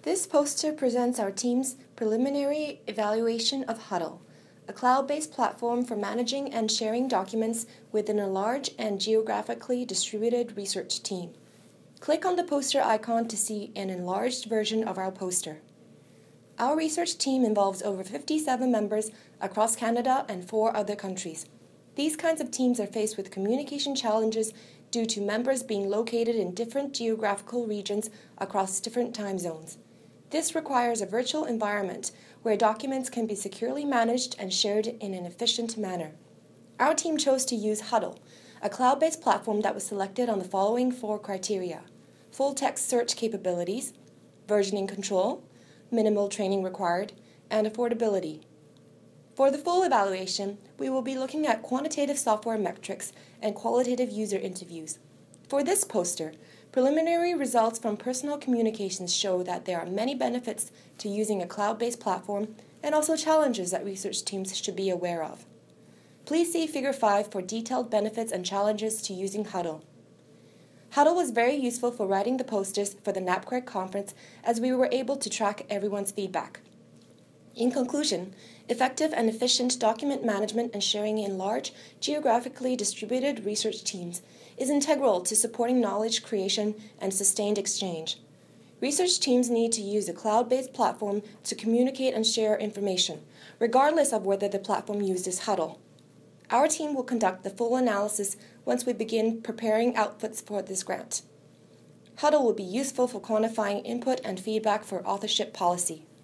This poster presents our team's preliminary evaluation of Huddle, a cloud-based platform for managing and sharing documents within a large and geographically distributed research team. Click on the poster icon to see an enlarged version of our poster. Our research team involves over 57 members across Canada and 4 other countries. These kinds of teams are faced with communication challenges due to members being located in different geographical regions across different time zones. This requires a virtual environment where documents can be securely managed and shared in an efficient manner. Our team chose to use Huddle, a cloud-based platform that was selected on the following 4 criteria: full text search capabilities, versioning control, minimal training required, and affordability. For the full evaluation, we will be looking at quantitative software metrics and qualitative user interviews. For this poster, preliminary results from personal communications show that there are many benefits to using a cloud-based platform and also challenges that research teams should be aware of. Please see Figure 5 for detailed benefits and challenges to using Huddle. Huddle was very useful for writing the posters for the NAPQuark conference as we were able to track everyone's feedback. In conclusion, effective and efficient document management and sharing in large, geographically distributed research teams is integral to supporting knowledge creation and sustained exchange. Research teams need to use a cloud-based platform to communicate and share information, regardless of whether the platform used is Huddle. Our team will conduct the full analysis once we begin preparing outputs for this grant. Huddle will be useful for quantifying input and feedback for authorship policy.